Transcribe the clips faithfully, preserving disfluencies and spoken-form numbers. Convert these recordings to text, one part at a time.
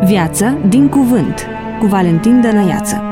Viață din cuvânt, cu Valentin Dănăiață.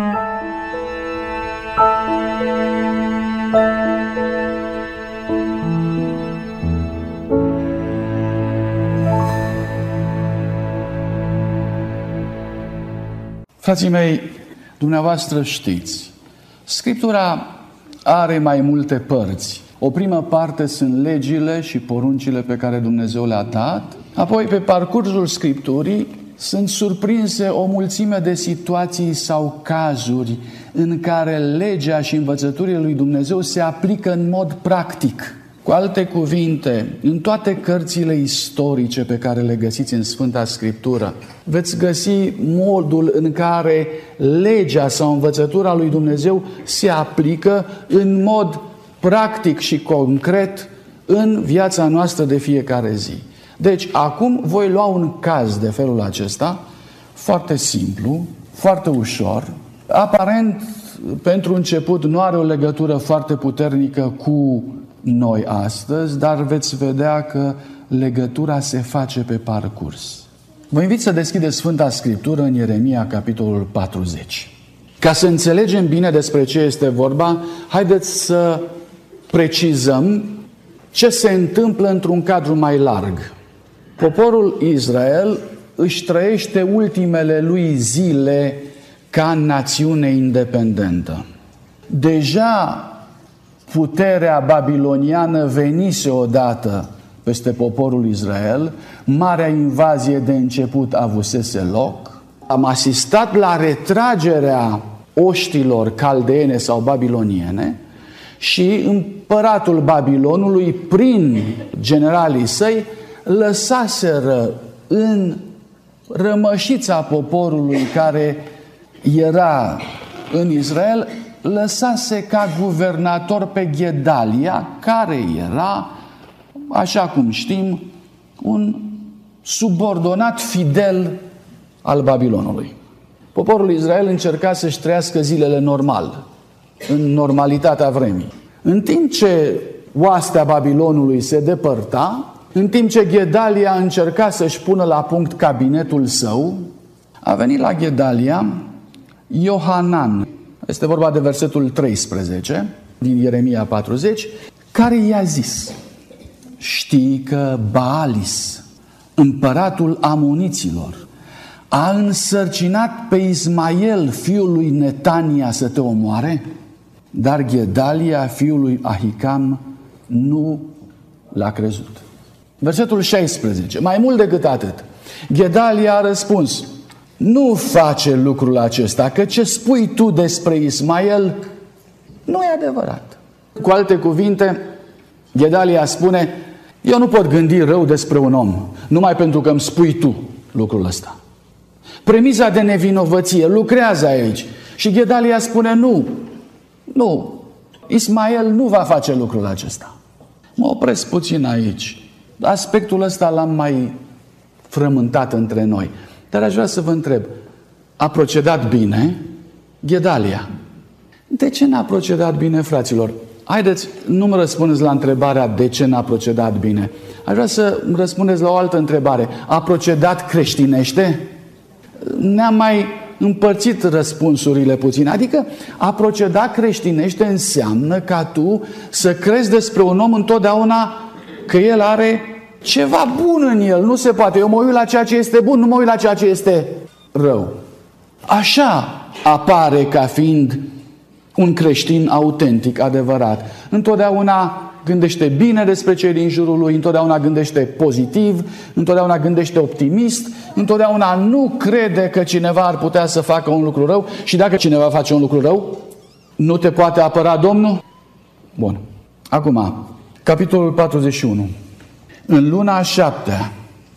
Frații mei, dumneavoastră știți, Scriptura are mai multe părți. O primă parte sunt legile și poruncile pe care Dumnezeu le-a dat. Apoi, pe parcursul Scripturii, sunt surprinse o mulțime de situații sau cazuri în care legea și învățăturile lui Dumnezeu se aplică în mod practic. Cu alte cuvinte, în toate cărțile istorice pe care le găsiți în Sfânta Scriptură, veți găsi modul în care legea sau învățătura lui Dumnezeu se aplică în mod practic și concret în viața noastră de fiecare zi. Deci, acum voi lua un caz de felul acesta, foarte simplu, foarte ușor. Aparent, pentru început, nu are o legătură foarte puternică cu noi astăzi, dar veți vedea că legătura se face pe parcurs. Vă invit să deschideți Sfânta Scriptură în Ieremia, capitolul patruzeci. Ca să înțelegem bine despre ce este vorba, haideți să precizăm ce se întâmplă într-un cadru mai larg. Poporul Israel își trăiește ultimele lui zile ca națiune independentă. Deja puterea babiloniană venise odată peste poporul Israel, marea invazie de început avusese loc. Am asistat la retragerea oștilor caldeene sau babiloniene și împăratul Babilonului, prin generalii săi, lăsaseră în rămășița poporului care era în Israel, lăsase ca guvernator pe Gedalia, care era, așa cum știm, un subordonat fidel al Babilonului. Poporul Israel încerca să-și trăiască zilele normal, în normalitatea vremii. În timp ce oastea Babilonului se depărta, în timp ce Gedalia încerca să-și pună la punct cabinetul său, a venit la Gedalia Iohanan. Este vorba de versetul treisprezece din Ieremia patruzeci, care i-a zis: știi că Baalis, împăratul amoniților, a însărcinat pe Ismael, fiul lui Netania, să te omoare? Dar Gedalia, fiul lui Ahicam, nu l-a crezut. Versetul șaisprezece. Mai mult decât atât, Gedalia a răspuns: nu face lucrul acesta, că ce spui tu despre Ismael nu e adevărat. Cu alte cuvinte, Gedalia spune: eu nu pot gândi rău despre un om numai pentru că îmi spui tu lucrul ăsta. Premiza de nevinovăție lucrează aici. Și Gedalia spune: nu, nu, Ismael nu va face lucrul acesta. Mă opresc puțin aici. Aspectul ăsta l-am mai frământat între noi. Dar aș vrea să vă întreb, a procedat bine Gedalia? De ce n-a procedat bine, fraților? Haideți, nu mă răspundeți la întrebarea de ce n-a procedat bine. Aș vrea să răspundeți la o altă întrebare. A procedat creștinește? Ne-am mai împărțit răspunsurile puțin. Adică a procedat creștinește înseamnă ca tu să crezi despre un om întotdeauna că el are ceva bun în el. Nu se poate. Eu mă uit la ceea ce este bun, nu mă uit la ceea ce este rău. Așa apare ca fiind un creștin autentic, adevărat. Întotdeauna gândește bine despre cei din jurul lui, întotdeauna gândește pozitiv, întotdeauna gândește optimist, întotdeauna nu crede că cineva ar putea să facă un lucru rău și dacă cineva face un lucru rău, nu te poate apăra Domnul? Bun. Acum, capitolul patruzeci și unu. În luna a șaptea,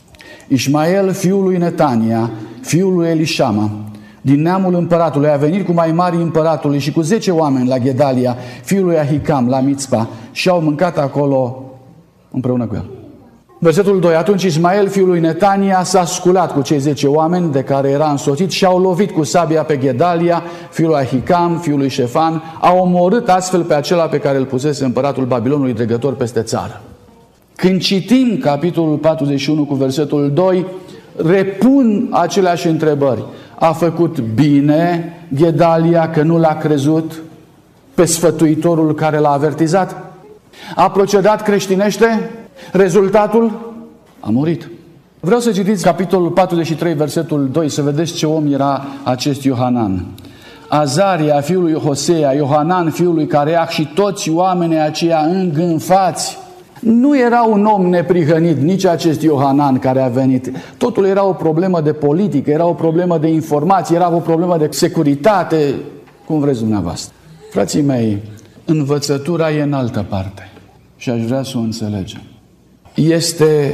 Ismael, fiul lui Netania, fiul lui Elișama, din neamul împăratului, a venit cu mai mari împăratului și cu zece oameni la Gedalia, fiul lui Ahicam, la Mitzpa, și au mâncat acolo împreună cu el. Versetul doi. Atunci Ismael, fiul lui Netania, s-a sculat cu cei zece oameni de care era însoțit și au lovit cu sabia pe Gedalia, fiul lui Ahicam, fiul lui Șefan, au omorât astfel pe acela pe care îl pusese împăratul Babilonului dregător peste țară. Când citim capitolul patruzeci și unu cu versetul doi, repun aceleași întrebări. A făcut bine Ghedalia că nu l-a crezut pe sfătuitorul care l-a avertizat? A procedat creștinește? Rezultatul? A murit. Vreau să citiți capitolul patruzeci și trei, versetul doi, să vedeți ce om era acest Iohanan. Azaria, fiul lui Hosea, Iohanan, fiul lui Careah și toți oamenii aceia îngânfați. Nu era un om neprihănit, nici acest Iohanan care a venit. Totul era o problemă de politică, era o problemă de informație, era o problemă de securitate, cum vreți dumneavoastră. Frații mei, învățătura e în altă parte și aș vrea să o înțelegem. Este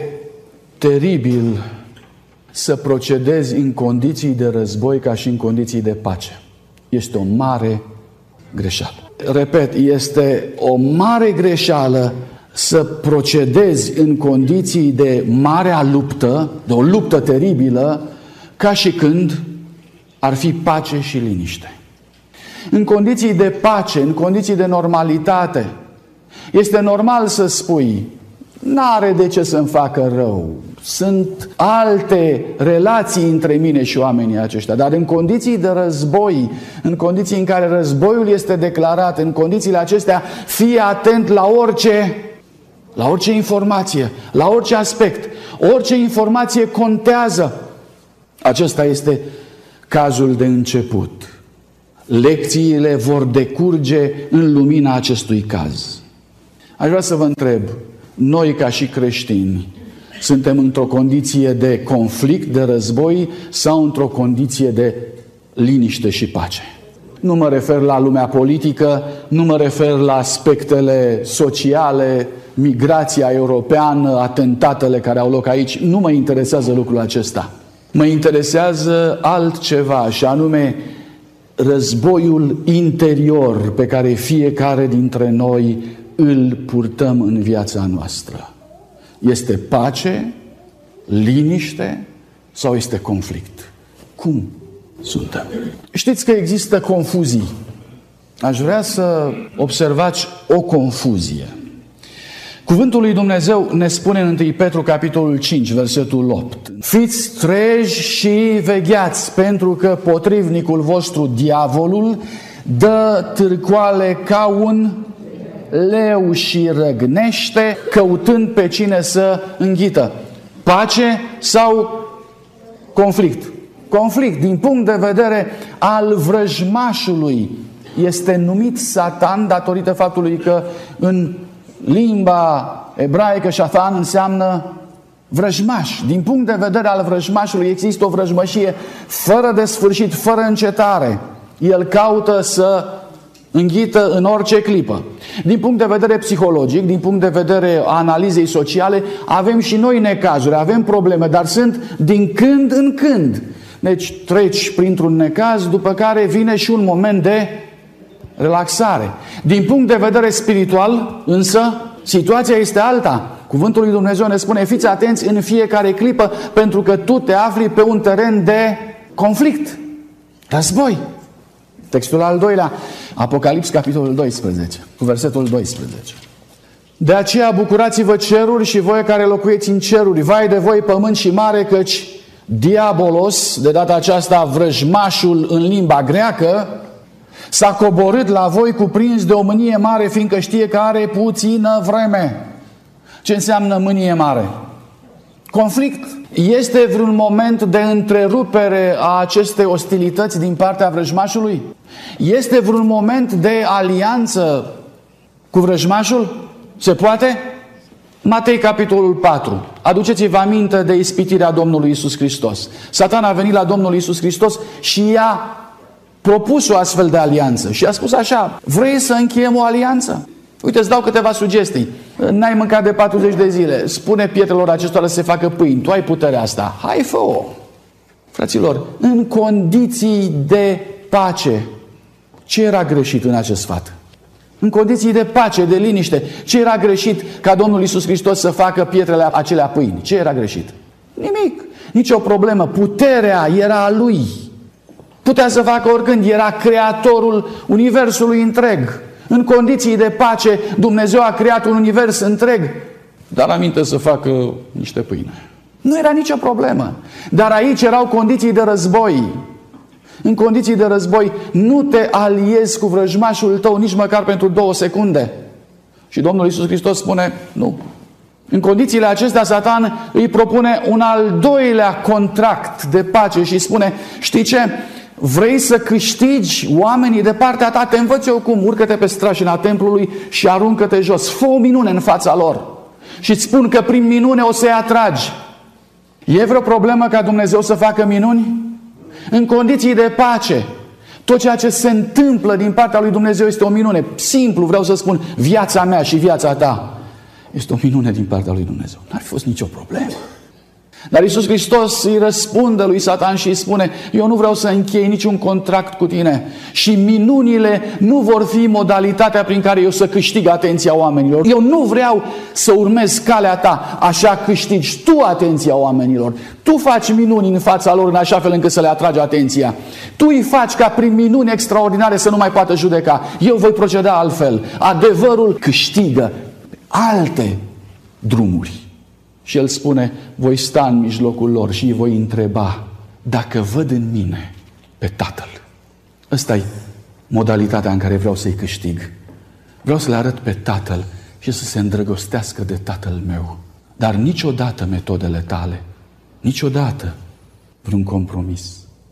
teribil să procedezi în condiții de război ca și în condiții de pace. Este o mare greșeală. Repet, este o mare greșeală să procedezi în condiții de marea luptă, de o luptă teribilă, ca și când ar fi pace și liniște. În condiții de pace, în condiții de normalitate, este normal să spui: n-are de ce să-mi facă rău, sunt alte relații între mine și oamenii aceștia. Dar în condiții de război, în condiții în care războiul este declarat, în condițiile acestea, fii atent la orice, la orice informație, la orice aspect. Orice informație contează. Acesta este cazul de început. Lecțiile vor decurge în lumina acestui caz. Aș vrea să vă întreb, noi ca și creștini, suntem într-o condiție de conflict, de război sau într-o condiție de liniște și pace? Nu mă refer la lumea politică, nu mă refer la aspectele sociale, migrația europeană, atentatele care au loc aici. Nu mă interesează lucrul acesta. Mă interesează altceva, și anume războiul interior pe care fiecare dintre noi îl purtăm în viața noastră. Este pace, liniște sau este conflict? Cum suntem? Știți că există confuzii. Aș vrea să observați o confuzie. Cuvântul lui Dumnezeu ne spune în întâi Petru, capitolul cinci, versetul opt. Fiți treji și vegheați, pentru că potrivnicul vostru, diavolul, dă târcoale ca un leu și răgnește, căutând pe cine să înghită. Pace sau conflict? Conflict. Din punct de vedere al vrăjmașului, este numit Satan datorită faptului că în limba ebraică șatan înseamnă vrăjmaș. Din punct de vedere al vrăjmașului există o vrăjmășie fără de sfârșit, fără încetare. El caută să înghită în orice clipă. Din punct de vedere psihologic, din punct de vedere a analizei sociale, avem și noi necazuri, avem probleme, dar sunt din când în când. Deci treci printr-un necaz, după care vine și un moment de relaxare. Din punct de vedere spiritual, însă, situația este alta. Cuvântul lui Dumnezeu ne spune: fiți atenți în fiecare clipă, pentru că tu te afli pe un teren de conflict, război. Textul al doilea, Apocalips, capitolul doisprezece, cu versetul doisprezece. De aceea bucurați-vă ceruri și voi care locuieți în ceruri, vai de voi pământ și mare, căci diabolos, de data aceasta vrăjmașul în limba greacă, s-a coborât la voi cuprins de o mânie mare, fiindcă știe că are puțină vreme. Ce înseamnă mânie mare? Conflict. Este vreun moment de întrerupere a acestei ostilități din partea vrăjmașului? Este vreun moment de alianță cu vrăjmașul? Se poate? Matei, capitolul patru. Aduceți-vă aminte de ispitirea Domnului Iisus Hristos. Satan a venit la Domnul Iisus Hristos și i-a propus o astfel de alianță. Și a spus așa: vrei să încheiem o alianță? Uite, îți dau câteva sugestii. N-ai mâncat de patruzeci de zile. Spune pietrelor acestora să se facă pâini. Tu ai puterea asta. Hai, fă-o. Fraților, în condiții de pace, ce era greșit în acest sfat? În condiții de pace, de liniște, ce era greșit ca Domnul Iisus Hristos să facă pietrele acelea pâini? Ce era greșit? Nimic. Nici o problemă. Puterea era a Lui. Putea să facă oricând. Era creatorul universului întreg. În condiții de pace, Dumnezeu a creat un univers întreg, dar aminte să facă niște pâine. Nu era nicio problemă. Dar aici erau condiții de război. În condiții de război nu te aliezi cu vrăjmașul tău nici măcar pentru două secunde. Și Domnul Iisus Hristos spune, nu. În condițiile acestea, Satan îi propune un al doilea contract de pace și spune, știi ce? Vrei să câștigi oamenii de partea ta? Te învăț eu cum. Urcă-te pe strașina templului și aruncă-te jos. Fă o minune în fața lor. Și îți spun că prin minune o să-i atragi. E vreo problemă ca Dumnezeu să facă minuni? În condiții de pace, tot ceea ce se întâmplă din partea lui Dumnezeu este o minune. Simplu vreau să spun, viața mea și viața ta este o minune din partea lui Dumnezeu. N-ar fi fost nicio problemă. Dar Iisus Hristos îi răspunde lui Satan și îi spune, eu nu vreau să închei niciun contract cu tine și minunile nu vor fi modalitatea prin care eu să câștig atenția oamenilor. Eu nu vreau să urmez calea ta, așa câștigi tu atenția oamenilor. Tu faci minuni în fața lor în așa fel încât să le atragi atenția. Tu îi faci ca prin minuni extraordinare să nu mai poată judeca. Eu voi proceda altfel. Adevărul câștigă alte drumuri. Și el spune, voi sta în mijlocul lor și îi voi întreba dacă văd în mine pe Tatăl. Ăsta e modalitatea în care vreau să-i câștig. Vreau să le arăt pe Tatăl și să se îndrăgostească de Tatăl meu. Dar niciodată metodele tale, niciodată vreun compromis,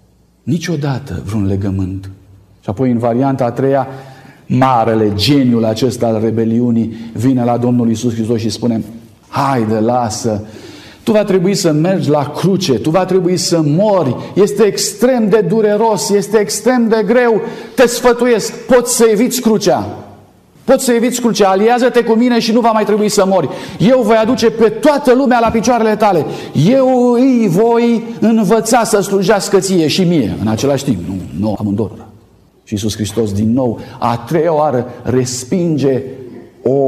niciodată vreun legământ. Și apoi în varianta a treia, marele geniul acesta al rebeliunii vine la Domnul Iisus Hristos și spune, haide, lasă, tu va trebui să mergi la cruce, tu va trebui să mori, este extrem de dureros, este extrem de greu, te sfătuiesc, poți să eviți crucea, poți să eviți crucea, aliază-te cu mine și nu va mai trebui să mori. Eu voi aduce pe toată lumea la picioarele tale, eu îi voi învăța să slujească ție și mie, în același timp, nu, nu amândurora. Și Iisus Hristos din nou, a treia oară, respinge o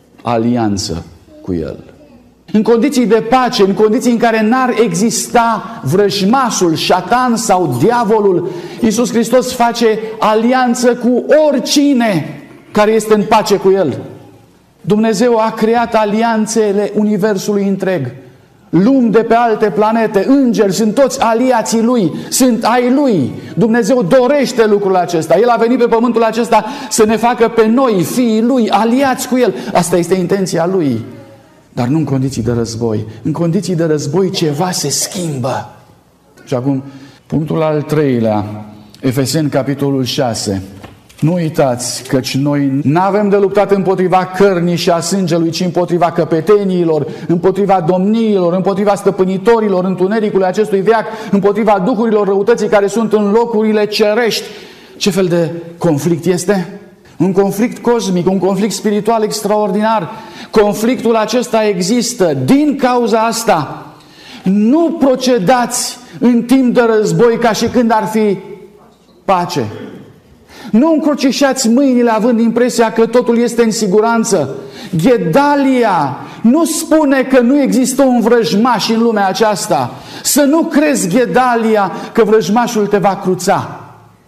alianță cu el. În condiții de pace, în condiții în care n-ar exista vrăjmașul, șatan sau diavolul, Iisus Hristos face alianță cu oricine care este în pace cu el. Dumnezeu a creat alianțele universului întreg. Lumi de pe alte planete, îngeri, sunt toți aliații Lui, sunt ai Lui. Dumnezeu dorește lucrul acesta. El a venit pe pământul acesta să ne facă pe noi, fiii Lui, aliați cu El. Asta este intenția Lui. Dar nu în condiții de război. În condiții de război ceva se schimbă. Și acum, punctul al treilea, Efeseni, capitolul șase. Nu uitați, căci noi n-avem de luptat împotriva cărnii și a sângelui, ci împotriva căpeteniilor, împotriva domniilor, împotriva stăpânitorilor întunericului acestui veac, împotriva duhurilor răutății care sunt în locurile cerești. Ce fel de conflict este? Un conflict cosmic, un conflict spiritual extraordinar. Conflictul acesta există. Din cauza asta, nu procedați în timp de război ca și când ar fi pace. Nu încrucișați mâinile având impresia că totul este în siguranță. Ghedalia nu spune că nu există un vrăjmaș în lumea aceasta. Să nu crezi, Ghedalia, că vrăjmașul te va cruța.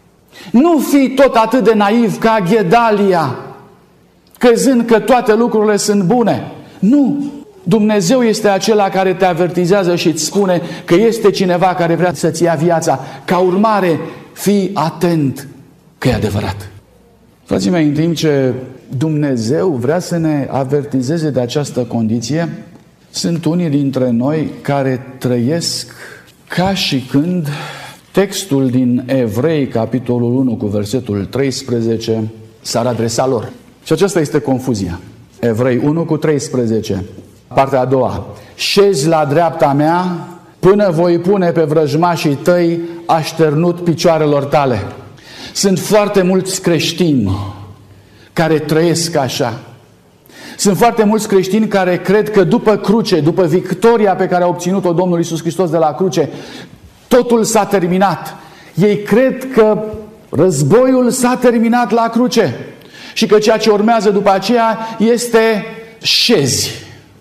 Nu fii tot atât de naiv ca Ghedalia, crezând că toate lucrurile sunt bune. Nu! Dumnezeu este acela care te avertizează și îți spune că este cineva care vrea să-ți ia viața. Ca urmare, fii atent că e adevărat. Frații mei, în timp ce Dumnezeu vrea să ne avertizeze de această condiție, sunt unii dintre noi care trăiesc ca și când textul din Evrei, capitolul unu, cu versetul treisprezece, s-ar adresa lor. Și aceasta este confuzia. Evrei unu cu treisprezece, partea a doua. Șezi la dreapta mea până voi pune pe vrăjmașii tăi așternut picioarelor tale. Sunt foarte mulți creștini care trăiesc așa. Sunt foarte mulți creștini care cred că după cruce, după victoria pe care a obținut-o Domnul Iisus Hristos de la cruce, totul s-a terminat. Ei cred că războiul s-a terminat la cruce și că ceea ce urmează după aceea este șezi.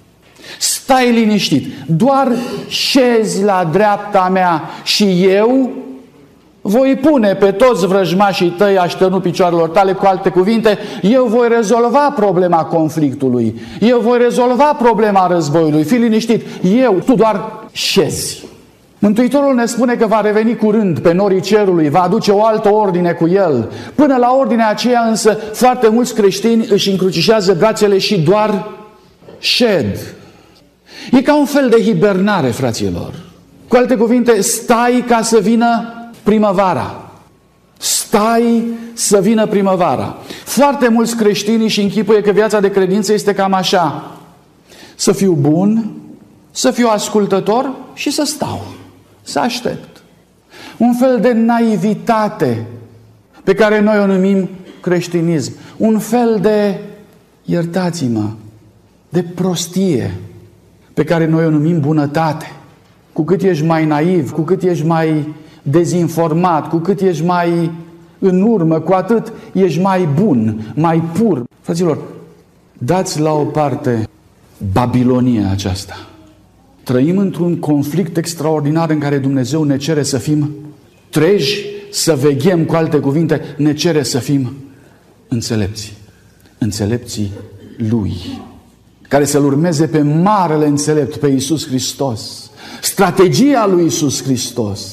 Stai liniștit, doar șezi la dreapta mea și eu voi pune pe toți vrăjmașii tăi așternul picioarelor tale, cu alte cuvinte, eu voi rezolva problema conflictului, eu voi rezolva problema războiului, fii liniștit, eu, tu doar șezi. Mântuitorul ne spune că va reveni curând pe norii cerului, va aduce o altă ordine cu el. Până la ordinea aceea însă, foarte mulți creștini își încrucișează brațele și doar șed. E ca un fel de hibernare, fraților. Cu alte cuvinte, stai ca să vină primăvara. Stai să vină primăvara. Foarte mulți creștini își închipuie că viața de credință este cam așa: să fiu bun, să fiu ascultător și să stau, să aștept. Un fel de naivitate pe care noi o numim creștinism. Un fel de, iertați-mă, de prostie pe care noi o numim bunătate. Cu cât ești mai naiv, cu cât ești mai dezinformat, cu cât ești mai în urmă, cu atât ești mai bun, mai pur. Fraților, dați la o parte Babilonia aceasta. Trăim într-un conflict extraordinar în care Dumnezeu ne cere să fim treji, să veghem, cu alte cuvinte, ne cere să fim înțelepți. Înțelepții Lui, care să-L urmeze pe marele înțelept, pe Iisus Hristos. Strategia lui Iisus Hristos,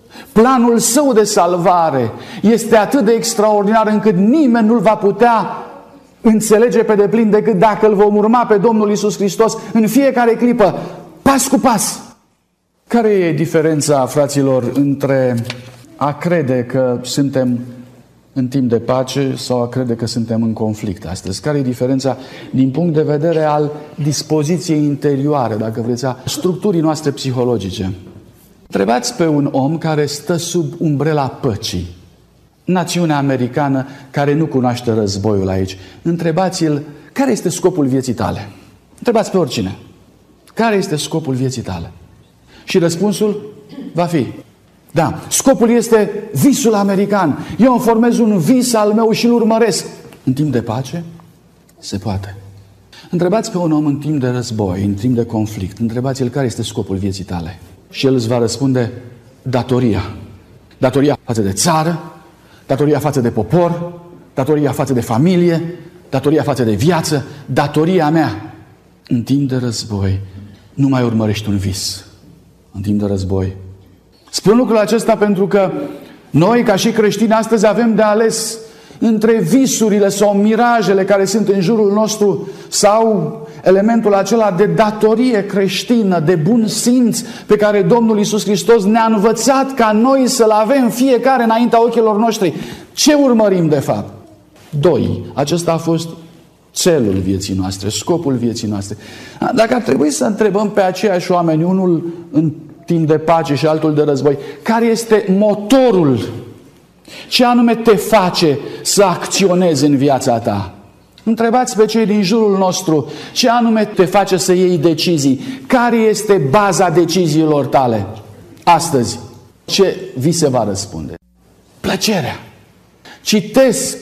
planul Său de salvare este atât de extraordinar încât nimeni nu-L va putea înțelege pe deplin decât dacă Îl vom urma pe Domnul Iisus Hristos în fiecare clipă, pas cu pas. Care e diferența, fraților, între a crede că suntem în timp de pace sau a crede că suntem în conflict astăzi? Care e diferența din punct de vedere al dispoziției interioare, dacă vreți, a structurii noastre psihologice? Întrebați pe un om care stă sub umbrela păcii, națiunea americană care nu cunoaște războiul aici. Întrebați-l, care este scopul vieții tale? Întrebați pe oricine. Care este scopul vieții tale? Și răspunsul va fi: da, scopul este visul american. Eu îmi formez un vis al meu și îl urmăresc. În timp de pace? Se poate. Întrebați pe un om în timp de război, în timp de conflict, întrebați-l care este scopul vieții tale. Și el îți va răspunde: datoria. Datoria față de țară, datoria față de popor, datoria față de familie, datoria față de viață, datoria mea. În timp de război nu mai urmărești un vis. În timp de război. Spun lucrul acesta pentru că noi, ca și creștini, astăzi avem de ales între visurile sau mirajele care sunt în jurul nostru sau elementul acela de datorie creștină, de bun simț pe care Domnul Iisus Hristos ne-a învățat ca noi să-L avem fiecare înaintea ochilor noștri. Ce urmărim de fapt? Doi. Acesta a fost țelul vieții noastre, scopul vieții noastre. Dacă ar trebui să întrebăm pe aceiași oameni, unul în timp de pace și altul de război, care este motorul? Ce anume te face să acționezi în viața ta? Întrebați pe cei din jurul nostru, ce anume te face să iei decizii? Care este baza deciziilor tale? Astăzi, ce vi se va răspunde? Plăcerea. Citesc,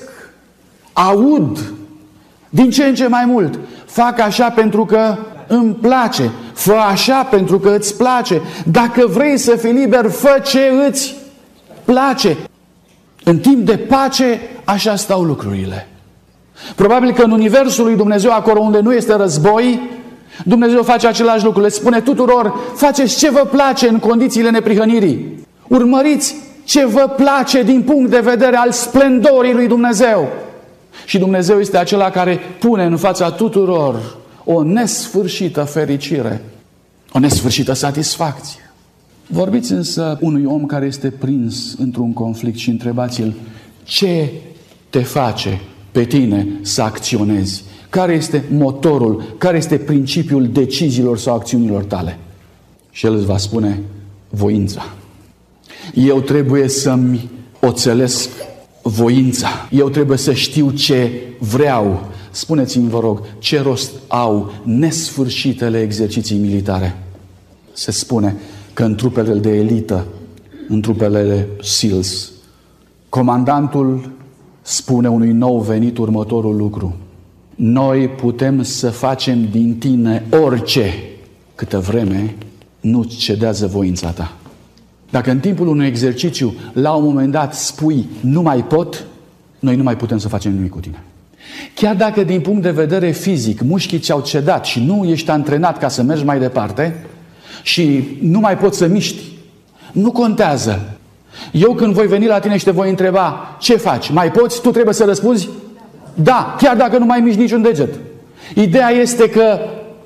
aud, din ce în ce mai mult. Fac așa pentru că îmi place. Fă așa pentru că îți place. Dacă vrei să fii liber, fă ce îți place. În timp de pace, așa stau lucrurile. Probabil că în universul lui Dumnezeu, acolo unde nu este război, Dumnezeu face același lucru. Le spune tuturor: faceți ce vă place în condițiile neprihănirii. Urmăriți ce vă place din punct de vedere al splendorii lui Dumnezeu. Și Dumnezeu este acela care pune în fața tuturor o nesfârșită fericire, o nesfârșită satisfacție. Vorbiți însă unui om care este prins într-un conflict și întrebați-l: ce te face pe tine să acționezi? Care este motorul? Care este principiul deciziilor sau acțiunilor tale? Și el îți va spune: voința. Eu trebuie să-mi oțelesc voința. Eu trebuie să știu ce vreau. Spuneți-mi, vă rog, ce rost au nesfârșitele exerciții militare? Se spune că în trupele de elită, în trupele de SEALs, comandantul spune unui nou venit următorul lucru: noi putem să facem din tine orice, câtă vreme nu cedează voința ta. Dacă în timpul unui exercițiu, la un moment dat, spui nu mai pot, noi nu mai putem să facem nimic cu tine. Chiar dacă din punct de vedere fizic mușchii ți-au cedat și nu ești antrenat ca să mergi mai departe și nu mai poți să miști, nu contează. Eu când voi veni la tine și te voi întreba ce faci, mai poți? Tu trebuie să răspunzi da, chiar dacă nu mai miști niciun deget. Ideea este că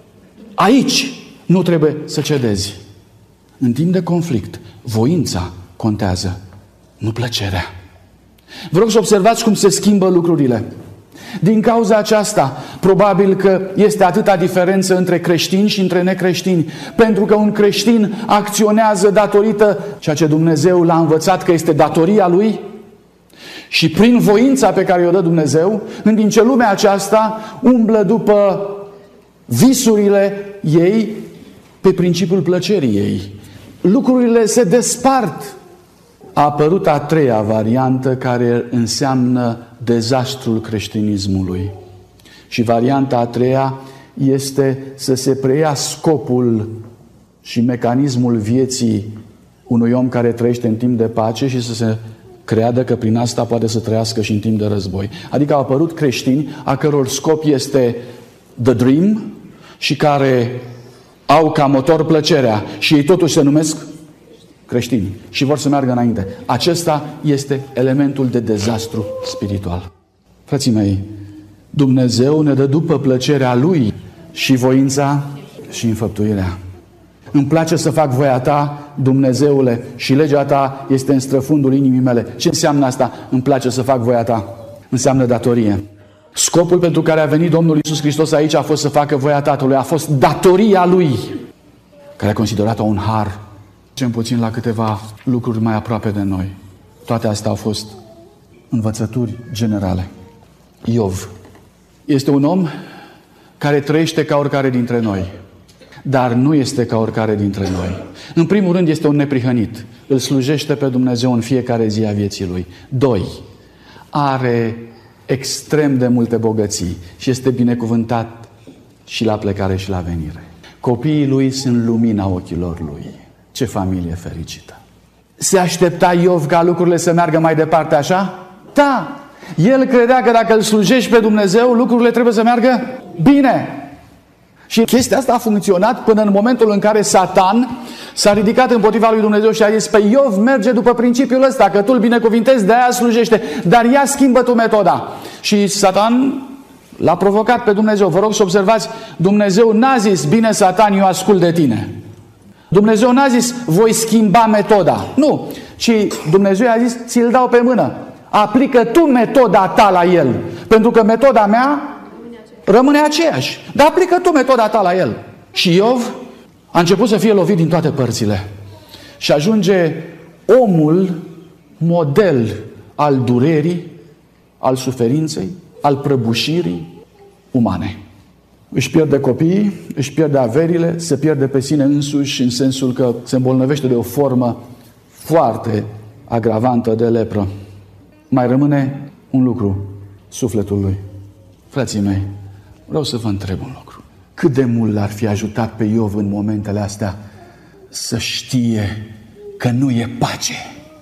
aici nu trebuie să cedezi. În timp de conflict, voința contează, nu plăcerea. Vă rog să observați cum se schimbă lucrurile. Din cauza aceasta, probabil că este atâta diferență între creștini și între necreștini, pentru că un creștin acționează datorită ceea ce Dumnezeu l-a învățat că este datoria lui și prin voința pe care o dă Dumnezeu, în timp ce lumea aceasta umblă după visurile ei pe principiul plăcerii ei. Lucrurile se despart. A apărut a treia variantă care înseamnă dezastrul creștinismului. Și varianta a treia este să se preia scopul și mecanismul vieții unui om care trăiește în timp de pace și să se creadă că prin asta poate să trăiască și în timp de război. Adică au apărut creștini a căror scop este the dream și care au ca motor plăcerea și ei totuși se numesc creștini și vor să meargă înainte. Acesta este elementul de dezastru spiritual. Frații mei, Dumnezeu ne dă după plăcerea Lui și voința și înfăptuirea. Îmi place să fac voia Ta, Dumnezeule, și legea Ta este în străfundul inimii mele. Ce înseamnă asta? Îmi place să fac voia Ta. Înseamnă datorie. Scopul pentru care a venit Domnul Iisus Hristos aici a fost să facă voia Tatălui. A fost datoria Lui, care a considerat-o un har. Cel puțin la câteva lucruri mai aproape de noi. Toate astea au fost învățături generale. Iov este un om care trăiește ca oricare dintre noi, dar nu este ca oricare dintre noi. În primul rând este un neprihănit. Îl slujește pe Dumnezeu în fiecare zi a vieții lui. Doi, are extrem de multe bogății și este binecuvântat și la plecare și la venire. Copiii lui sunt lumina ochilor lui. Ce familie fericită! Se aștepta Iov ca lucrurile să meargă mai departe așa? Da! El credea că dacă îl slujești pe Dumnezeu, lucrurile trebuie să meargă bine. Și chestia asta a funcționat până în momentul în care Satan s-a ridicat împotriva lui Dumnezeu și a zis: păi Iov merge după principiul ăsta, că tu îl binecuvintezi, de aia slujește, dar ia schimbă tu metoda. Și Satan l-a provocat pe Dumnezeu. Vă rog să observați, Dumnezeu n-a zis: bine Satan, eu ascult de tine. Dumnezeu n-a zis: voi schimba metoda. Nu, ci Dumnezeu i-a zis: ți-l dau pe mână. Aplică tu metoda ta la el. Pentru că metoda mea rămâne aceeași. Dar aplică tu metoda ta la el. Și Iov a început să fie lovit din toate părțile. Și ajunge omul model al durerii, al suferinței, al prăbușirii umane. Își pierde copiii, își pierde averile, se pierde pe sine însuși în sensul că se îmbolnăvește de o formă foarte agravantă de lepră. Mai rămâne un lucru, sufletul lui. Frații mei, vreau să vă întreb un lucru. Cât de mult l-ar fi ajutat pe Iov în momentele astea să știe că nu e pace?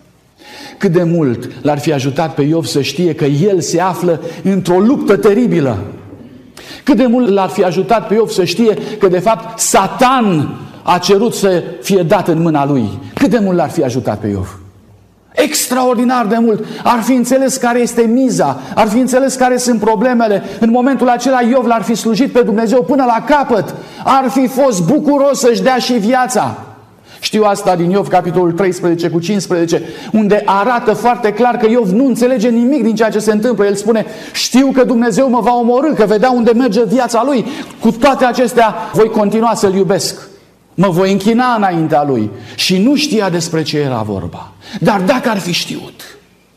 Cât de mult l-ar fi ajutat pe Iov să știe că el se află într-o luptă teribilă? Cât de mult l-ar fi ajutat pe Iov să știe că de fapt Satan a cerut să fie dat în mâna lui? Cât de mult l-ar fi ajutat pe Iov? Extraordinar de mult. Ar fi înțeles care este miza, ar fi înțeles care sunt problemele. În momentul acela Iov l-ar fi slujit pe Dumnezeu până la capăt. Ar fi fost bucuros să-și dea și viața. Știu asta din Iov, capitolul treisprezece cu cincisprezece, unde arată foarte clar că Iov nu înțelege nimic din ceea ce se întâmplă. El spune: știu că Dumnezeu mă va omorî, că vedea unde merge viața lui. Cu toate acestea voi continua să-L iubesc. Mă voi închina înaintea lui. Și nu știa despre ce era vorba. Dar dacă ar fi știut.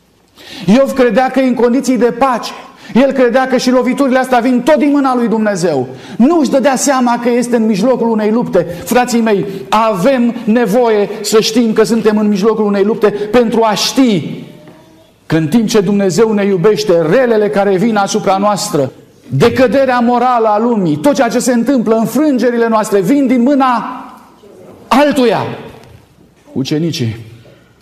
Iov credea că e în condiții de pace. El credea că și loviturile astea vin tot din mâna lui Dumnezeu. Nu își dădea seama că este în mijlocul unei lupte. Frații mei, avem nevoie să știm că suntem în mijlocul unei lupte pentru a ști că în timp ce Dumnezeu ne iubește, relele care vin asupra noastră, decăderea morală a lumii, tot ceea ce se întâmplă, înfrângerile noastre, vin din mâna altuia. Ucenicii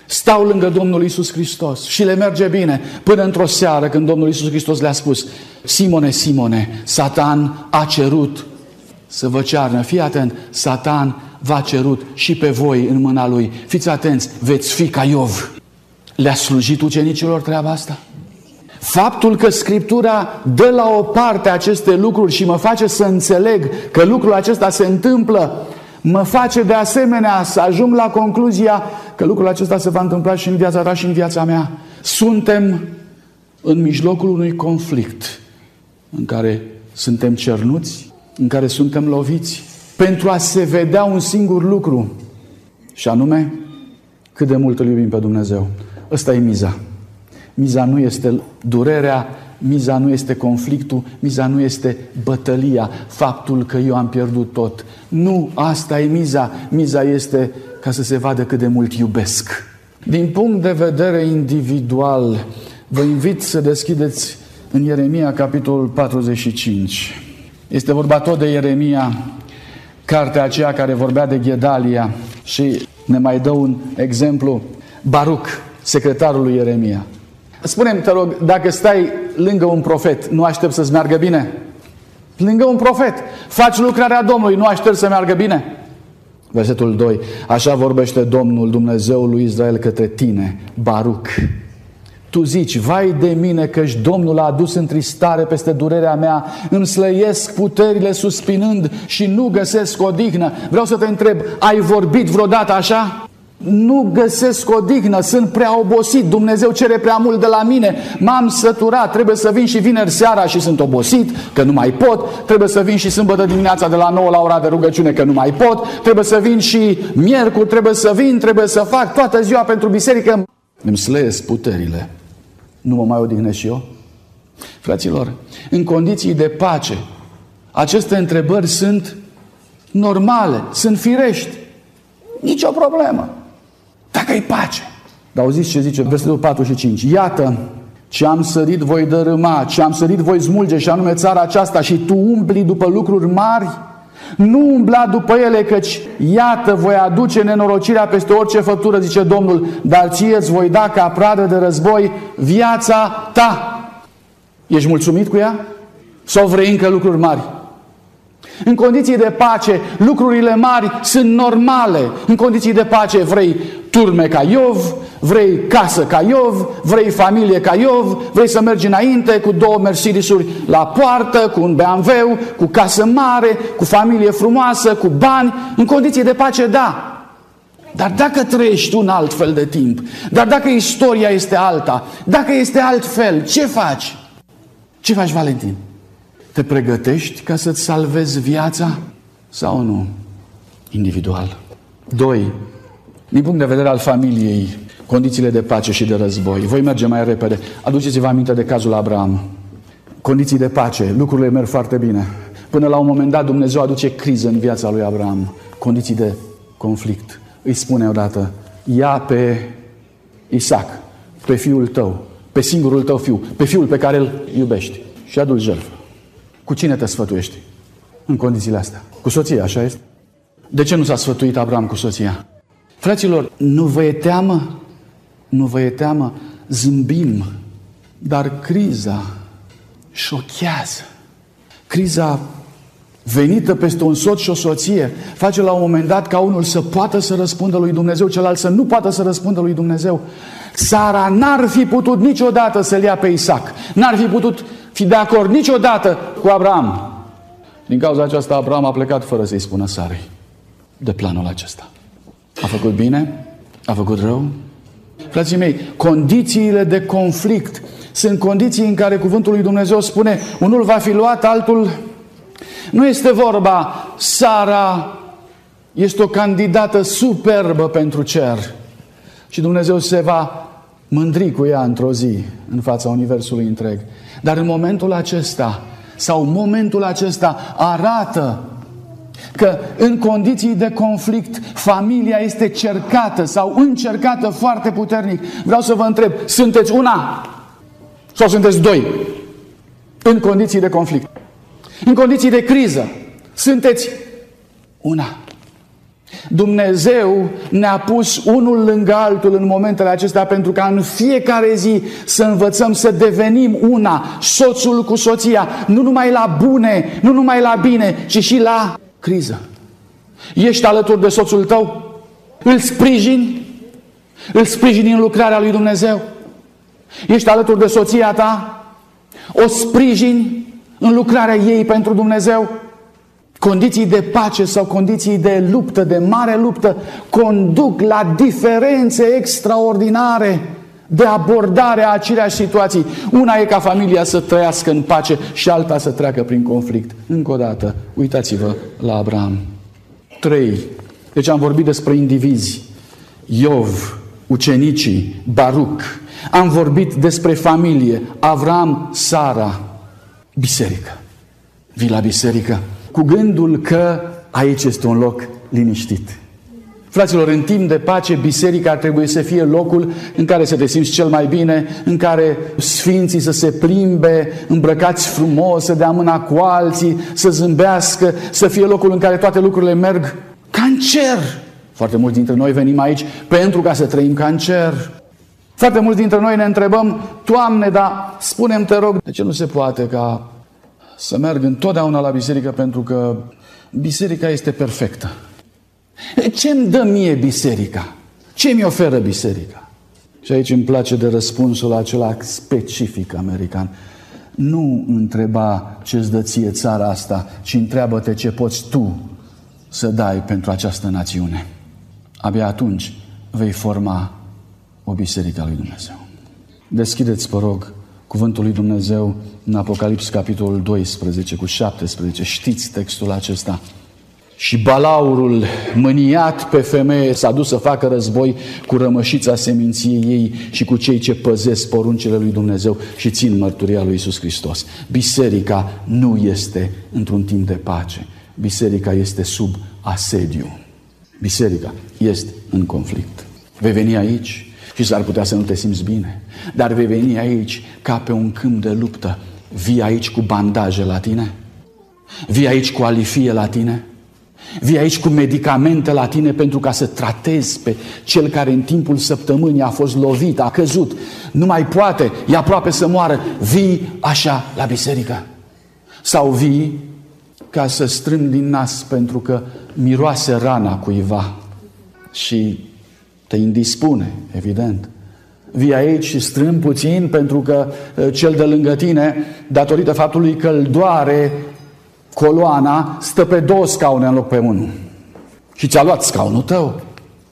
stau lângă Domnul Iisus Hristos și le merge bine până într-o seară când Domnul Iisus Hristos le-a spus: Simone, Simone, Satan a cerut să vă cearnă. Fii atent, Satan v-a cerut și pe voi în mâna lui. Fiți atenți, veți fi ca Iov. Le-a slujit ucenicilor treaba asta? Faptul că Scriptura dă la o parte aceste lucruri și mă face să înțeleg că lucrul acesta se întâmplă, mă face de asemenea să ajung la concluzia că lucrul acesta se va întâmpla și în viața ta și în viața mea. Suntem în mijlocul unui conflict în care suntem cernuți, în care suntem loviți, pentru a se vedea un singur lucru, și anume cât de mult îl iubim pe Dumnezeu. Ăsta e miza. Miza nu este durerea, miza nu este conflictul, miza nu este bătălia, faptul că eu am pierdut tot. Nu, asta e miza. Miza este ca să se vadă cât de mult iubesc. Din punct de vedere individual, vă invit să deschideți în Ieremia, capitolul patruzeci și cinci. Este vorba tot de Ieremia, cartea aceea care vorbea de Ghedalia, și ne mai dă un exemplu, Baruc, secretarul lui Ieremia. Spune-mi, te rog, dacă stai lângă un profet, nu aștept să-ți meargă bine? Lângă un profet, faci lucrarea Domnului, nu aștept să meargă bine? Versetul doi. Așa vorbește Domnul, Dumnezeul lui Israel, către tine, Baruc. Tu zici: vai de mine, căci Domnul a adus întristare peste durerea mea, îmi slăiesc puterile suspinând și nu găsesc odihnă. Vreau să te întreb, ai vorbit vreodată așa? Nu găsesc odihnă, sunt prea obosit, Dumnezeu cere prea mult de la mine, m-am săturat, trebuie să vin și vineri seara și sunt obosit, că nu mai pot, trebuie să vin și sâmbătă dimineața de la nouă la ora de rugăciune, că nu mai pot, trebuie să vin și miercuri, trebuie să vin, trebuie să fac toată ziua pentru biserică. Îmi slăiesc puterile. Nu mă mai odihnesc și eu? Fraților, în condiții de pace, aceste întrebări sunt normale, sunt firești. Nici o problemă. Dacă e pace. Dar auziți ce zice versetul patru și cinci. Iată, ce am sărit voi dărâma, ce am sărit voi smulge, și anume țara aceasta, și tu umpli după lucruri mari. Nu umbla după ele, căci iată, voi aduce nenorocirea peste orice făptură, zice Domnul, dar ție îți voi da ca pradă de război viața ta. Ești mulțumit cu ea? Sau vrei încă lucruri mari? În condiții de pace, lucrurile mari sunt normale. În condiții de pace vrei turme ca Iov, vrei casă ca Iov, vrei familie ca Iov, vrei să mergi înainte cu două Mercedes-uri la poartă, cu un B M W, cu casă mare, cu familie frumoasă, cu bani. În condiții de pace, da. Dar dacă trăiești un alt fel de timp, dar dacă istoria este alta, dacă este altfel, ce faci? Ce faci, Valentin? Te pregătești ca să-ți salvezi viața sau nu? Individual. Doi. Din punct de vedere al familiei, condițiile de pace și de război. Voi merge mai repede. Aduceți-vă aminte de cazul Abraham. Condiții de pace, lucrurile merg foarte bine. Până la un moment dat Dumnezeu aduce criză în viața lui Abraham. Condiții de conflict. Îi spune odată: ia pe Isaac, pe fiul tău, pe singurul tău fiu, pe fiul pe care îl iubești, și adu-l jertfă. Cu cine te sfătuiești în condițiile astea? Cu soția, așa este? De ce nu s-a sfătuit Abraham cu soția? Fraților, nu vă e teamă? Nu vă e teamă? Zâmbim. Dar criza șochează. Criza venită peste un soț și o soție face la un moment dat ca unul să poată să răspundă lui Dumnezeu, celălalt să nu poată să răspundă lui Dumnezeu. Sara n-ar fi putut niciodată să-l ia pe Isaac. N-ar fi putut fi de acord niciodată cu Abraham. Din cauza aceasta, Abraham a plecat fără să-i spună Sarei de planul acesta. A făcut bine? A făcut rău? Frații mei, condițiile de conflict sunt condiții în care cuvântul lui Dumnezeu spune: unul va fi luat, altul... Nu este vorba, Sara este o candidată superbă pentru cer și Dumnezeu se va mândri cu ea într-o zi în fața universului întreg. Dar în momentul acesta, sau momentul acesta arată că în condiții de conflict familia este cercată sau încercată foarte puternic. Vreau să vă întreb, sunteți una sau sunteți doi în condiții de conflict? În condiții de criză sunteți una Dumnezeu ne-a pus unul lângă altul în momentele acestea pentru ca în fiecare zi să învățăm să devenim una, soțul cu soția, nu numai la bune, nu numai la bine, ci și la criză. Ești alături de soțul tău? Îl sprijini? Îl sprijini în lucrarea lui Dumnezeu? Ești alături de soția ta? O sprijini în lucrarea ei pentru Dumnezeu? Condiții de pace sau condiții de luptă, de mare luptă, conduc la diferențe extraordinare de abordare a aceleași situații. Una e ca familia să trăiască în pace și alta să treacă prin conflict. Încă o dată, uitați-vă la Abraham. Trei. Deci am vorbit despre indivizi. Iov, ucenicii, Baruc. Am vorbit despre familie. Avram, Sara. Biserică. Vii la biserică cu gândul că aici este un loc liniștit. Fraților, în timp de pace, biserica ar trebui să fie locul în care să te simți cel mai bine, în care sfinții să se plimbe, îmbrăcați frumos, să dea mâna cu alții, să zâmbească, să fie locul în care toate lucrurile merg ca în cer. Foarte mulți dintre noi venim aici pentru ca să trăim ca în cer. Foarte mulți dintre noi ne întrebăm, Doamne, dar spune-mi, te rog, de ce nu se poate ca să merg întotdeauna la biserică pentru că biserica este perfectă? Ce-mi dă mie biserica? Ce mi oferă biserica? Și aici îmi place de răspunsul acela specific american. Nu întreba ce-ți dă ție țara asta, ci întreabă-te ce poți tu să dai pentru această națiune. Abia atunci vei forma o biserică a lui Dumnezeu. Deschideți, vă rog, cuvântul lui Dumnezeu în Apocalips, capitolul doisprezece, cu șaptesprezece. Știți textul acesta. Și balaurul, mâniat pe femeie, s-a dus să facă război cu rămășița seminției ei și cu cei ce păzesc poruncile lui Dumnezeu și țin mărturia lui Iisus Hristos. Biserica nu este într-un timp de pace. Biserica este sub asediu. Biserica este în conflict. Vei veni aici și s-ar putea să nu te simți bine, dar vei veni aici ca pe un câmp de luptă. Vii aici cu bandaje la tine? Vii aici cu alifie la tine? Vii aici cu medicamente la tine pentru ca să tratezi pe cel care în timpul săptămânii a fost lovit, a căzut, nu mai poate, e aproape să moară. Vii așa la biserică? Sau vii ca să strâmbi din nas pentru că miroase rana cuiva și te indispune, evident. Vii aici și strâmbi puțin pentru că cel de lângă tine, datorită faptului că îl doare coloana, stă pe două scaune în loc pe unul. Și ți-a luat scaunul tău.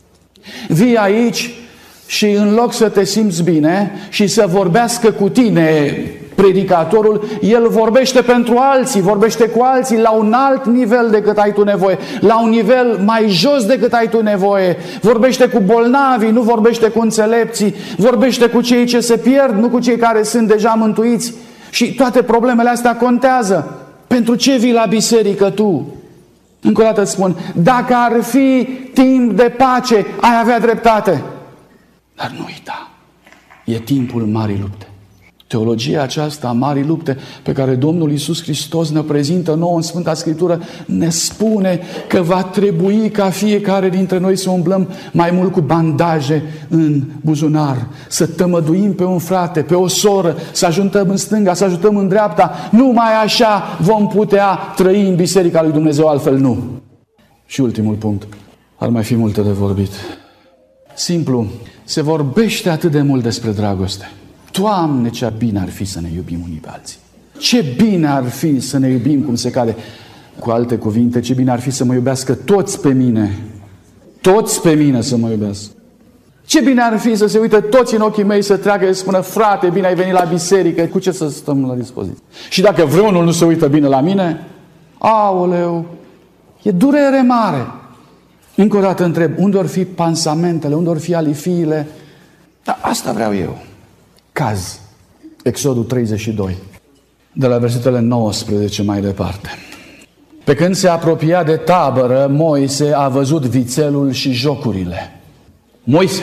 Vii aici și în loc să te simți bine și să vorbească cu tine predicatorul, el vorbește pentru alții, vorbește cu alții la un alt nivel decât ai tu nevoie, la un nivel mai jos decât ai tu nevoie. Vorbește cu bolnavii, nu vorbește cu înțelepții, vorbește cu cei ce se pierd, nu cu cei care sunt deja mântuiți. Și toate problemele astea contează. Pentru ce vii la biserică tu? Încă o dată îți spun, dacă ar fi timp de pace, ai avea dreptate. Dar nu uita, e timpul marii lupte. Teologia aceasta a marii lupte pe care Domnul Iisus Hristos ne prezintă nouă în Sfânta Scriptură ne spune că va trebui ca fiecare dintre noi să umblăm mai mult cu bandaje în buzunar, să tămăduim pe un frate, pe o soră, să ajutăm în stânga, să ajutăm în dreapta. Numai așa vom putea trăi în Biserica lui Dumnezeu, altfel nu. Și ultimul punct, ar mai fi multe de vorbit. Simplu, se vorbește atât de mult despre dragoste. Doamne, ce bine ar fi să ne iubim unii pe alții. Ce bine ar fi să ne iubim cum se cade. Cu alte cuvinte, ce bine ar fi să mă iubească toți pe mine. Toți pe mine să mă iubească. Ce bine ar fi să se uite toți în ochii mei, să treacă și să spună, frate, bine ai venit la biserică, cu ce să stăm la dispoziție? Și dacă vreunul nu se uită bine la mine, aoleu, e durere mare. Încă o dată întreb, unde or fi pansamentele, unde or fi alifiile? Dar asta vreau eu. Caz. Exodul treizeci și doi. De la versetele nouăsprezece mai departe. Pe când se apropia de tabără, Moise a văzut vițelul și jocurile. Moise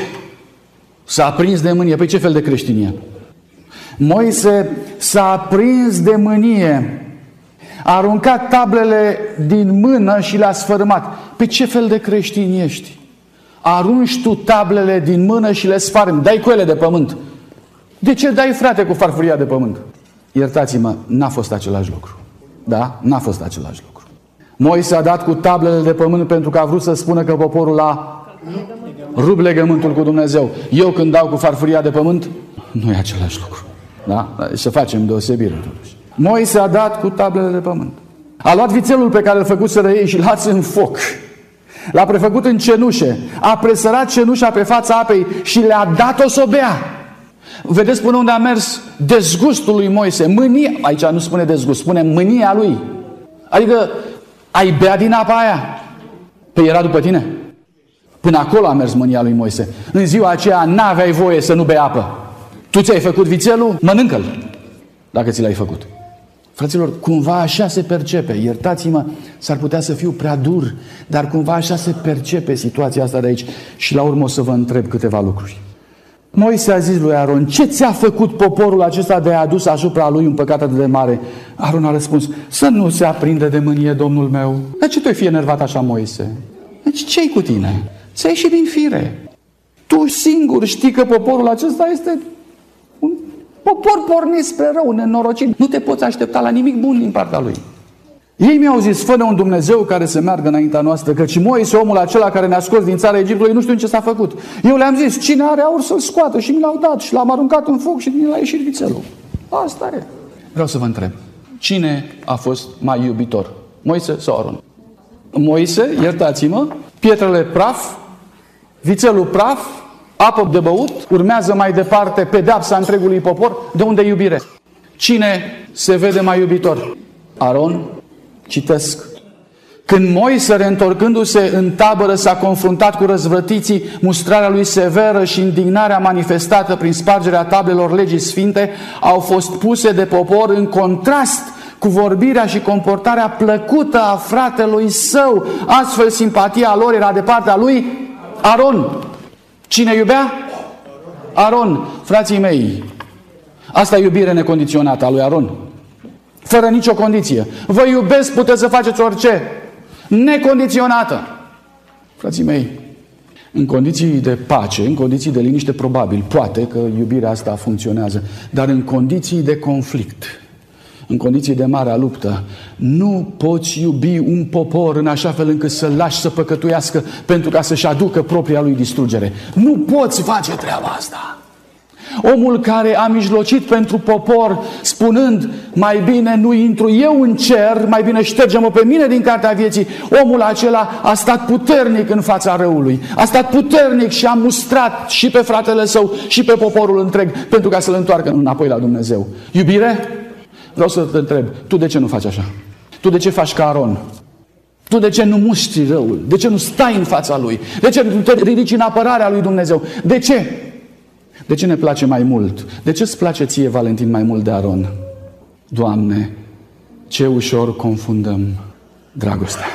s-a aprins de mânie. Păi ce fel de creștin e? Moise s-a aprins de mânie. A aruncat tablele din mână și le-a sfărâmat. Pe ce fel de creștin ești? Arunci tu tablele din mână și le sfărâmi. Dai cu ele de pământ. De ce dai, frate, cu farfuria de pământ? Iertați-mă, n-a fost același lucru. Da? N-a fost același lucru. Moise a dat cu tablele de pământ pentru că a vrut să spună că poporul a rupt legământul cu Dumnezeu. Eu când dau cu farfuria de pământ, nu e același lucru. Da? Să facem deosebire totuși. Moise a dat cu tablele de pământ. A luat vițelul pe care îl făcuseră ei și l-a în foc. L-a prefăcut în cenușe. A presărat cenușa pe fața apei și le-a dat-o să o bea. Vedeți până unde a mers dezgustul lui Moise. Mânia, aici nu spune dezgust, spune mânia lui. Adică, ai bea din apa aia? Păi era după tine. Până acolo a mers mânia lui Moise. În ziua aceea n-aveai voie să nu bei apă. Tu ți-ai făcut vițelul? Mănâncă-l. Dacă ți l-ai făcut. Fraților, cumva așa se percepe. Iertați-mă, s-ar putea să fiu prea dur, dar cumva așa se percepe situația asta de aici. Și la urmă o să vă întreb câteva lucruri. Moise a zis lui Aron: ce ți-a făcut poporul acesta de a adus asupra lui un păcat atât de mare? Aron a răspuns: să nu se aprinde de mânie, domnul meu. De ce tu ai fi enervat așa, Moise? Deci ce-i cu tine? Ți-ai ieșit din fire. Tu singur știi că poporul acesta este un popor pornit spre rău, nenorocit. Nu te poți aștepta la nimic bun din partea lui. Ei mi-au zis: fă-ne un Dumnezeu care să meargă înaintea noastră, căci Moise, omul acela care ne-a scos din țara Egiptului, nu știu ce s-a făcut. Eu le-am zis: cine are aur să-l scoată, și mi l-au dat și l-am aruncat în foc și mi l-a ieșit vițelul. Asta e. Vreau să vă întreb: cine a fost mai iubitor? Moise sau Aron? Moise, iertați-mă, pietrele praf, vițelul praf, apă de băut, urmează mai departe pedeapsa întregului popor. De unde iubire? Cine se vede mai iubitor? Aron. Citesc: când Moise, reîntorcându-se în tabără, s-a confruntat cu răzvrătiții, mustrarea lui severă și indignarea manifestată prin spargerea tablelor legii sfinte au fost puse de popor în contrast cu vorbirea și comportarea plăcută a fratelui său. Astfel, simpatia lor era de partea lui Aron. Cine iubea? Aron. Frații mei, asta e iubire necondiționată a lui Aron. Fără nicio condiție. Vă iubesc, puteți să faceți orice. Necondiționată. Frații mei, în condiții de pace, în condiții de liniște, probabil, poate că iubirea asta funcționează, dar în condiții de conflict, în condiții de mare luptă, nu poți iubi un popor în așa fel încât să-l lași să păcătuiască pentru ca să-și aducă propria lui distrugere. Nu poți face treaba asta. Omul care a mijlocit pentru popor, spunând: mai bine nu intru eu în cer, mai bine șterge-mă pe mine din cartea vieții, omul acela a stat puternic în fața răului. A stat puternic și a mustrat și pe fratele său și pe poporul întreg pentru ca să-l întoarcă înapoi la Dumnezeu. Iubire? Vreau să te întreb, tu de ce nu faci așa? Tu de ce faci ca Aron? Tu de ce nu muști răul? De ce nu stai în fața lui? De ce nu te ridici în apărarea lui Dumnezeu? De ce? De ce ne place mai mult? De ce îți place ție, Valentin, mai mult de Aron? Doamne, ce ușor confundăm dragostea.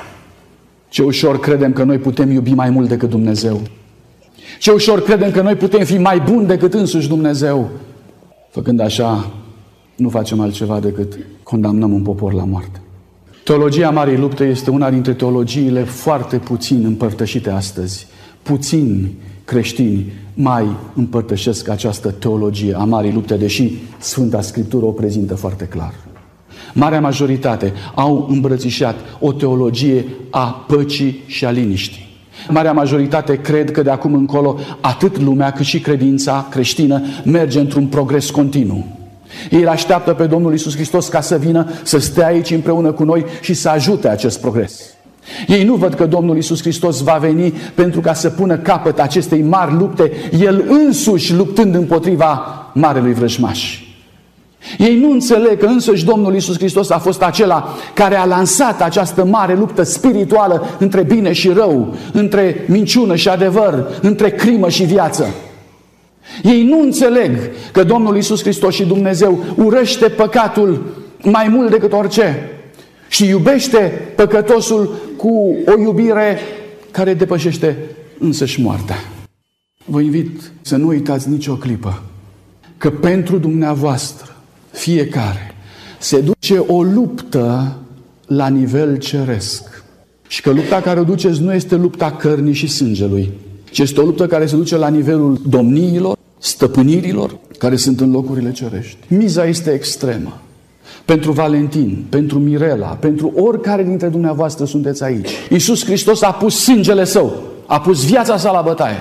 Ce ușor credem că noi putem iubi mai mult decât Dumnezeu. Ce ușor credem că noi putem fi mai buni decât însuși Dumnezeu. Făcând așa, nu facem altceva decât condamnăm un popor la moarte. Teologia Marii Lupte este una dintre teologiile foarte puțin împărtășite astăzi. Puțini creștini mai împărtășesc această teologie a Marii Lupte, deși Sfânta Scriptură o prezintă foarte clar. Marea majoritate au îmbrățișat o teologie a păcii și a liniștii. Marea majoritate cred că de acum încolo atât lumea cât și credința creștină merge într-un progres continuu. Ei îl așteaptă pe Domnul Iisus Hristos ca să vină, să stea aici împreună cu noi și să ajute acest progres. Ei nu văd că Domnul Iisus Hristos va veni pentru ca să pună capăt acestei mari lupte, El însuși luptând împotriva marelui vrăjmaș. Ei nu înțeleg că însăși Domnul Iisus Hristos a fost acela care a lansat această mare luptă spirituală între bine și rău, între minciună și adevăr, între crimă și viață. Ei nu înțeleg că Domnul Iisus Hristos și Dumnezeu urăște păcatul mai mult decât orice și iubește păcătosul cu o iubire care depășește însăși moartea. Vă invit să nu uitați nicio clipă că pentru dumneavoastră fiecare se duce o luptă la nivel ceresc. Și că lupta care o duceți nu este lupta cărnii și sângelui, ci este o luptă care se duce la nivelul domniilor, stăpânirilor, care sunt în locurile cerești. Miza este extremă. Pentru Valentin, pentru Mirela, pentru oricare dintre dumneavoastră sunteți aici. Iisus Hristos a pus sângele Său, a pus viața Sa la bătaie.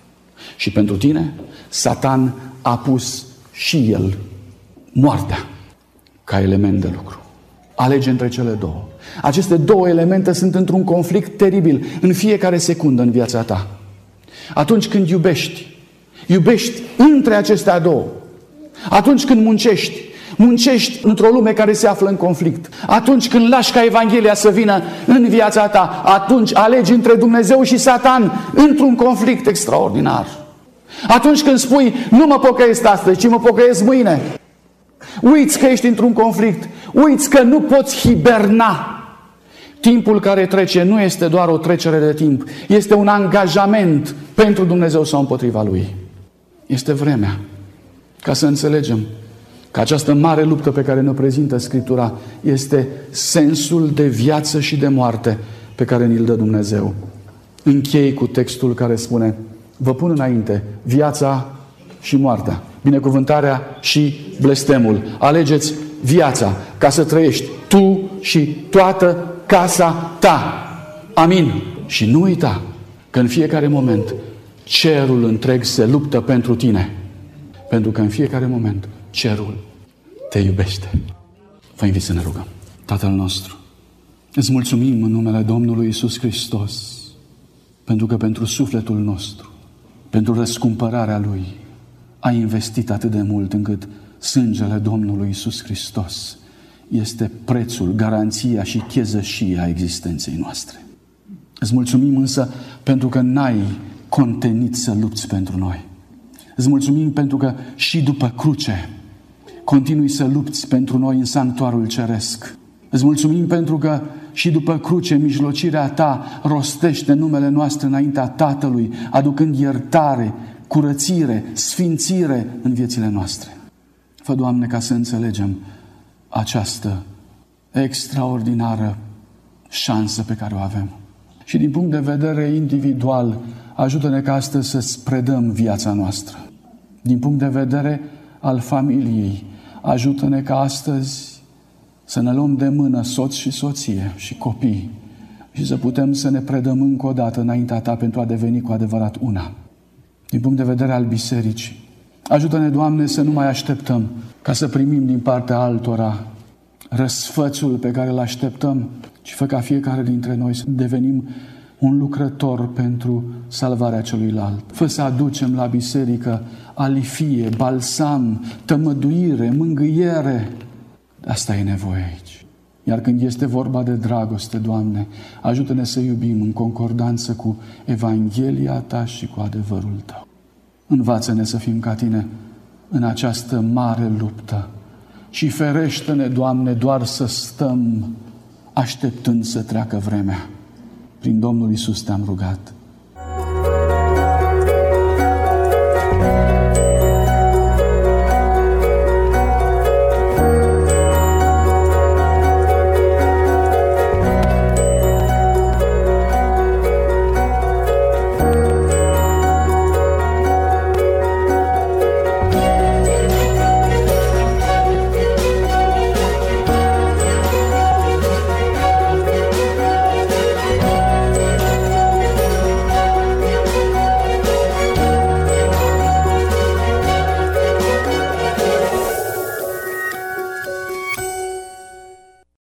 Și pentru tine, Satan a pus și el moartea ca element de lucru. Alege între cele două. Aceste două elemente sunt într-un conflict teribil în fiecare secundă în viața ta. Atunci când iubești, iubești între acestea două. Atunci când muncești, muncești într-o lume care se află în conflict. Atunci când lași ca Evanghelia să vină în viața ta, atunci alegi între Dumnezeu și Satan într-un conflict extraordinar. Atunci când spui, nu mă pocăiesc astăzi, ci mă pocăiesc mâine, uiți că ești într-un conflict, uiți că nu poți hiberna. Timpul care trece nu este doar o trecere de timp, este un angajament pentru Dumnezeu sau împotriva Lui. Este vremea ca să înțelegem că această mare luptă pe care ne prezintă Scriptura este sensul de viață și de moarte pe care ni-l dă Dumnezeu. Închei cu textul care spune, vă pun înainte viața și moartea, binecuvântarea și blestemul. Alegeți viața ca să trăiești tu și toată casa ta. Amin. Și nu uita că în fiecare moment cerul întreg se luptă pentru tine. Pentru că în fiecare moment cerul te iubește. Vă invit să ne rugăm. Tatăl nostru, îți mulțumim în numele Domnului Iisus Hristos, pentru că pentru sufletul nostru, pentru răscumpărarea Lui, a investit atât de mult încât sângele Domnului Iisus Hristos este prețul, garanția și chezășia existenței noastre. Îți mulțumim însă pentru că n-ai contenit să lupți pentru noi. Îți mulțumim pentru că și după cruce continui să lupți pentru noi în sanctuarul ceresc. Îți mulțumim pentru că și după cruce mijlocirea Ta rostește numele noastre înaintea Tatălui, aducând iertare, curățire, sfințire în viețile noastre. Fă, Doamne, ca să înțelegem această extraordinară șansă pe care o avem. Și din punct de vedere individual, ajută-ne ca astăzi să-ți predăm viața noastră. Din punct de vedere al familiei, ajută-ne ca astăzi să ne luăm de mână soț și soție și copii și să putem să ne predăm încă o dată înaintea Ta pentru a deveni cu adevărat una. Din punct de vedere al bisericii, ajută-ne, Doamne, să nu mai așteptăm ca să primim din partea altora răsfățul pe care îl așteptăm, ci fă ca fiecare dintre noi să devenim un lucrător pentru salvarea celuilalt. Fă să aducem la biserică alifie, balsam, tămăduire, mângâiere. Asta e nevoie aici. Iar când este vorba de dragoste, Doamne, ajută-ne să iubim în concordanță cu Evanghelia Ta și cu adevărul Tău. Învață-ne să fim ca Tine în această mare luptă și ferește-ne, Doamne, doar să stăm așteptând să treacă vremea. Prin Domnul Iisus Te-am rugat.